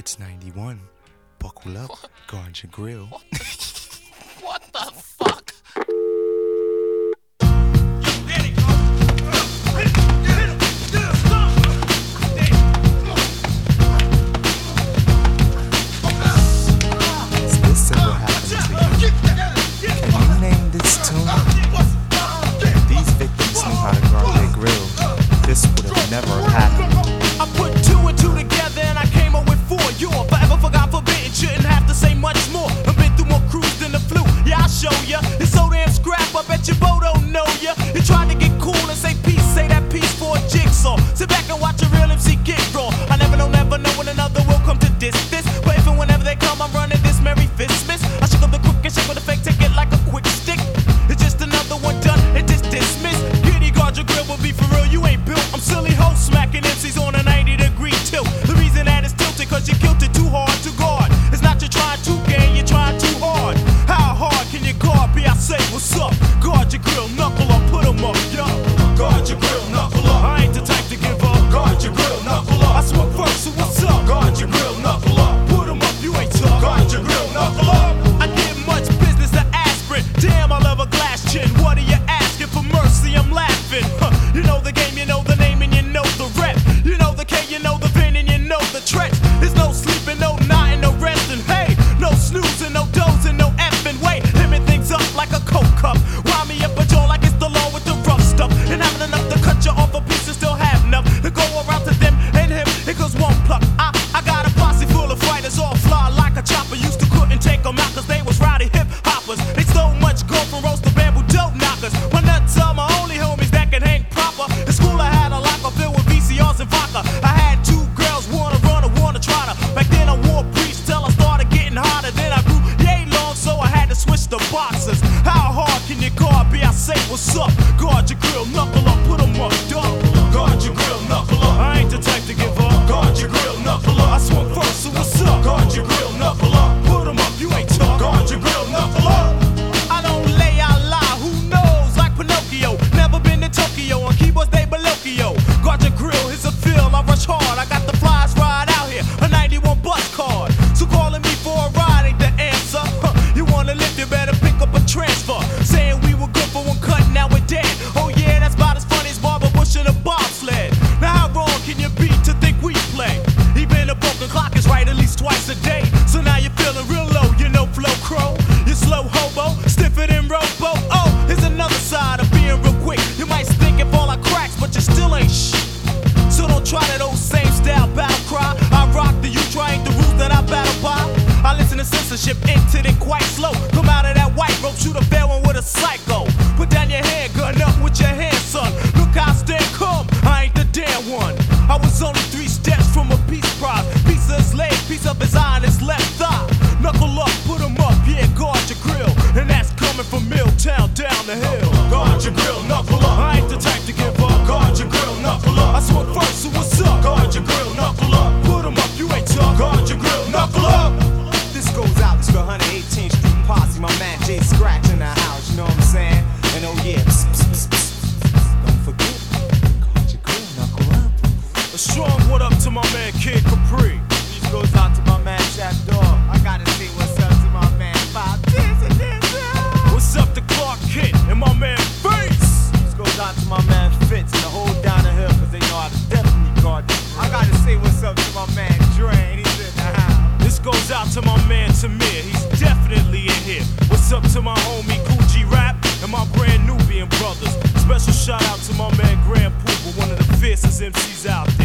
It's 91. Buckle up, guard your grill. What the fuck? Is this ever happened to you? Can you name this tune? If these victims knew how to guard their grill, this would have never happened. I put two and two together and I came up with four. You're forever forgot forbidden, shouldn't have to say much more. I've been through more crews than the flu. Yeah, I'll show ya. It's so damn scrap, I bet your boat don't know ya. You trying to get cool and say peace, say that piece for a jigsaw. Sit back and watch a real MC get raw. I never know when another will come to this. But if and whenever they come, I'm running this Merry Fistmas. I shook up the crook and shake with the fake, take it like a quick stick. It's just another one done, it just dismissed. Giddy guard your grill will be for real, you ain't built. I'm silly ho smacking MCs on a 90-degree tilt. The reason that it's tilted, cause you killed it too hard to guard. It's not you're trying to gain, you're trying too hard. How hard can you guard? Be I say, what's up? Guard your grill, knuckle up, put 'em up, yo. Guard your grill, knuckle up. I ain't the type to give up. Guard your grill, knuckle up. I smoke first, so what's up? Guard your grill, knuckle up. Put 'em up, you ain't tough. Guard your grill, knuckle up. I get much business to aspirin. Damn, I love a glass chin. What are you asking for mercy? I'm laughing. You know the game, you know the name, and you know the rep. You know the K, you know the pin, and you know the trench. There's no sleeping, no nodding, no resting. Hey, no snoozing, no dozing, no effing. Wait, limit things up like a Coke cup. Wind me up a jaw like it's the law with the rough stuff. And having enough to cut you off a piece and still have enough to go around to them and him. It goes one pluck. I got a posse full of fighters, all fly like a chopper. Used to couldn't take them out cause they was rowdy hip hoppers. They stole much gold from roast to bamboo dope knockers. My nuts are my only homies that can hang proper. In school I had a locker filled with VCRs and vodka. I had two girls, wanna run or wanna try to. Back then I wore breach till I started getting hotter. Then I grew yay long so I had to switch the boxes. How hard can you guard? Be I say what's up? Guard your grill, knuckle up, put 'em up, dog. Guard your grill, knuckle up. I ain't the type to give up. Guard your grill, knuckle up. I smoke first, so what's up? Guard your grill, knuckle up. Put 'em up, you ain't tough. Guard your grill, knuckle up. I don't lay out lie, who knows? Like Pinocchio, never been to Tokyo. On keyboards they Balokio. Guard your grill, it's a feel, I rush hard. I got the flies ride out here, a 91 bus card. So calling me for a ride ain't the answer. You wanna live, you better pick up a transfer. Saying we were good for one cut, now we're dead. Oh yeah, that's about as funny as Barbara Bush in a bobsled. Now how wrong can you be to think we play? Even a broken clock is right at least twice a day. So now you're feeling real low, you know Flow Crow. You slow hobo, stiffer than Robo. Oh, here's another side of being real quick. You might stink if all I cracks, but you still ain't shit. So don't try that old same style battle cry. I rock the you try ain't the rules that I battle by. I listen to censorship, entered it quite slow. Come out of that white rope, shoot a fair one with a psycho. Put down your handgun up with your hand, son. Look how I stand calm, I ain't the damn one. I was only 3 steps from a peace prize. Piece of his leg, piece of his eye and his left thigh. Knuckle up, put 'em up, yeah, guard your grill. And that's coming from Milltown down the hill. Guard your grill, knuckle up. I ain't the type to give up. Guard your grill, knuckle up. I smoke first, so what's up? Guard your grill, knuckle up. Put 'em up, you ain't tough. Guard your grill, knuckle up. This goes out to the 118th Street posse, my man Jay Scratch in the house, you know what I'm saying? And oh yeah, psst, psst, psst, psst. Don't forget, guard your grill, knuckle up. A strong what up to my man Kid Capri. This goes out to my man Chap Dog. I gotta say what's up to my man 5 Tens and What's up to Clark Kent and my man Face? This goes out to my man Fitz and the whole down the hill, cause they know how to definitely guard them. I gotta say what's up to my man Dre, and he's in the house. This goes out to my man Tamir, he's definitely in here. What's up to my homie Gucci Rap and my brand Nubian brothers. Special shout out to my man Grand Pooper, one of the fiercest MCs out there.